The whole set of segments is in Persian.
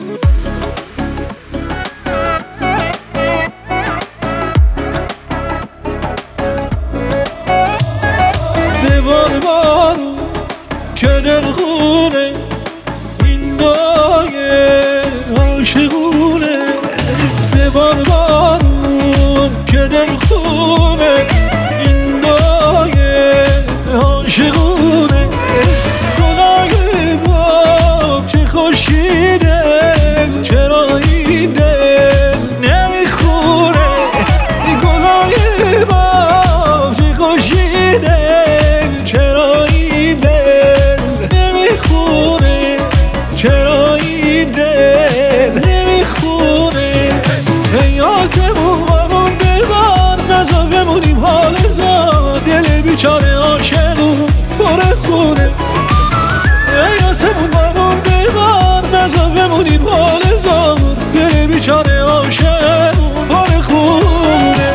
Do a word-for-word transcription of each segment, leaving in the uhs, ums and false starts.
ببار بارون که دل خونه این دایه عاشقونه. ببار بارون که دل خونه این دایه عاشقونه. گلای باغ چه خوشگیده چرا این دل نمیخونه. گلای باغ چه خوشگیده چرا این دل نمیخونه. چرا این دل نمیخونه. ای آسمون بارون ببار نذار بمونیم حال زار. دل بیچاره عاشقون پر خونه. ای آسمون بارون ببار نذار بمونیم حال زار. دل بیچاره عاشقون پر خونه.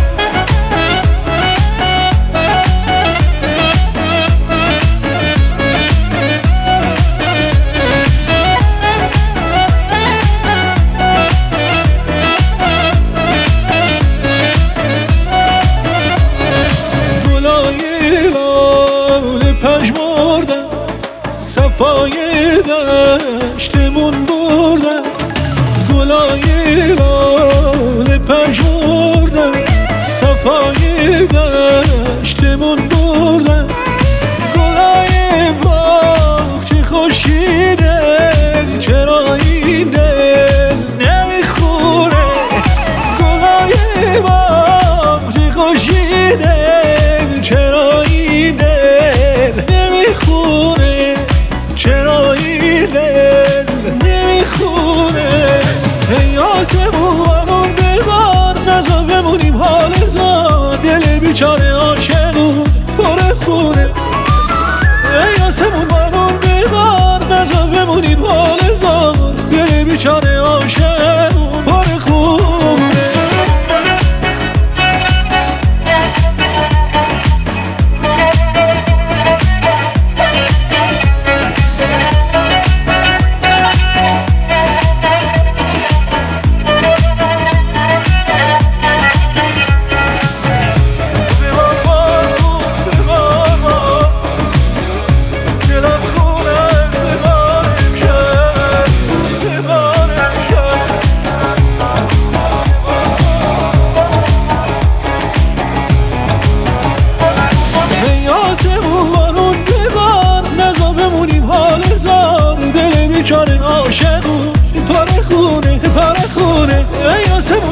صفای دشتمون بردن گلای لال پژمردن. صفای دشتمون بردن گلای باغ چه خوشگیده چرا این دل نمیخونه. گلای باغ چه خوشگیده چرا این دل نمیخونه. چرا این دل نمیخونه. ای آسمون بارون ببار نذار بمونیم حال زار. دل بیچاره عاشقون پر خونه. ای آسمون بارون ببار نذار بمونیم حال زار. دل بیچاره عاشقون پر خونه. عاشقون پر خونه پر خونه. ای آسمون